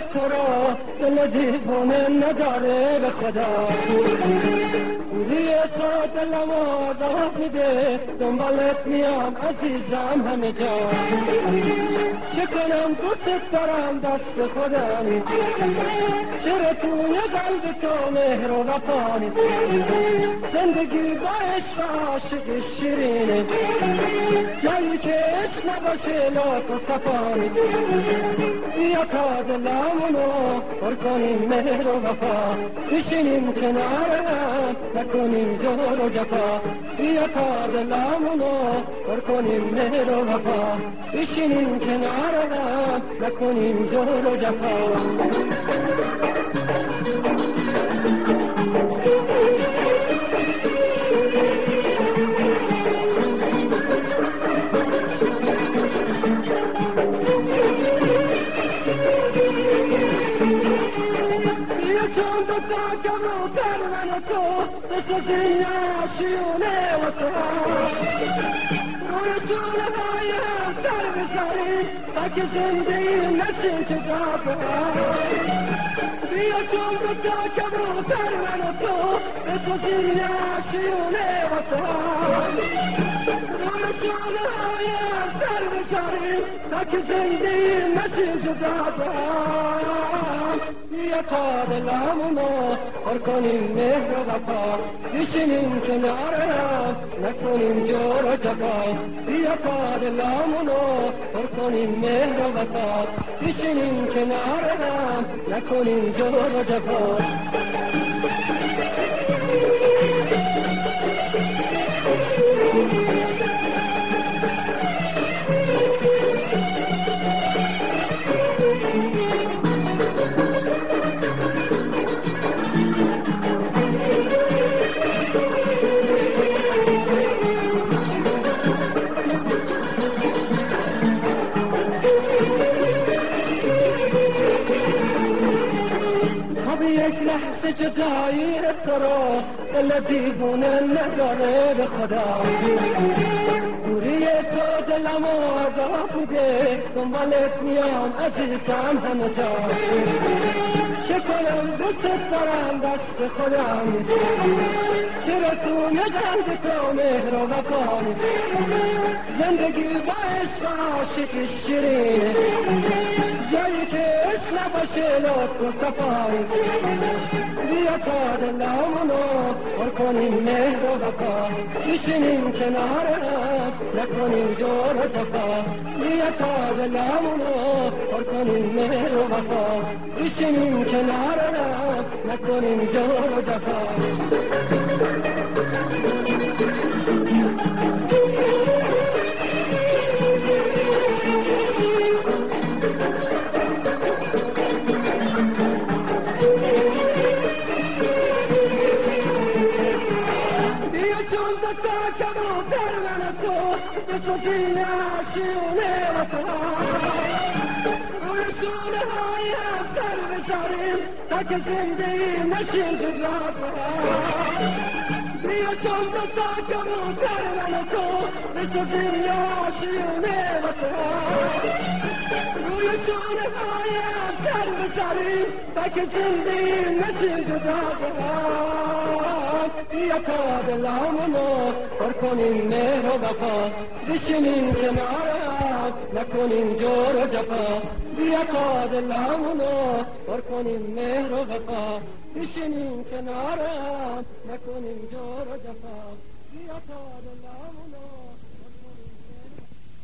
تو را دل دیوانه نداره به خدا. بوری تو دلم آزاد میده، دنبالت میام عزیزم همه جا. چه کنم دوست دارم دست خودم، چرا توی قلب تو مهر و وفا نیست. زندگی با عشق عاشق شیرینه، جایی که عشق نباشه لاک و صفا نیست. بیا تا دلمونو پر کنیم مهر و وفا، بشینیم کنار هم نکنیم جور و جفا. بیا تا دلمونو پر کنیم مهر و وفا، بشینیم کنار هم نکنیم جور و جفا. چون دوتا کبوتر من و تو بسازیم ناشیونه واسه روی شونه های هم سر بزاریم تا که زندگی نشیم جدا بیا چون دوتا کبوتر من و تو بسازیم ناشیونه واسه روی شونه های هم سر بزاریم تا که زندگی نشیم جدا. بیا تا دلمونو پر کنیم مهر و وفا، بشینیم کنار هم نکنیم جور و جفا. بیا تا دلمونو پر کنیم مهر و وفا، بشینیم کنار هم نکنیم جور و جفا. یک لحظه جدایی تو را دل دیوانه نداره به خدا. دوری تو دلم آزاد بوده، دنبالت میام عزیزم همه جا. چه کنم دوست دارم دست خودم نیست، چرا توی قلب تو مهر و وفا نیست. زندگی با عشق عاشق شیرینه، جایی که عشق نباشه لطف و صفا نیست. بیا تا دلمونو پر کنیم مهر و وفا، بشینیم کنار هم نکنیم جور و جفا. بیا تا دلمونو پر کنیم مهر و وفا، بشینیم کنار هم نکنیم جور و جفا. کبوتر من تو بسازیم ناشیونه واسه روی شونه های هم سر بزاریم تا که زندگی نشیم جدا. بیا چون دوتا کبوتر من تو بسازیم ناشیونه واسه روی شونه های هم سر بزاریم تا که زندگی نشیم جدا. بیا تا دلمونو پر کنیم مهر و وفا، بشینیم کنار هم نکنیم جور و جفا. بیا تا دلمونو پر کنیم مهر و وفا، بشینیم کنار هم نکنیم جور و جفا. بیا تا دلمونو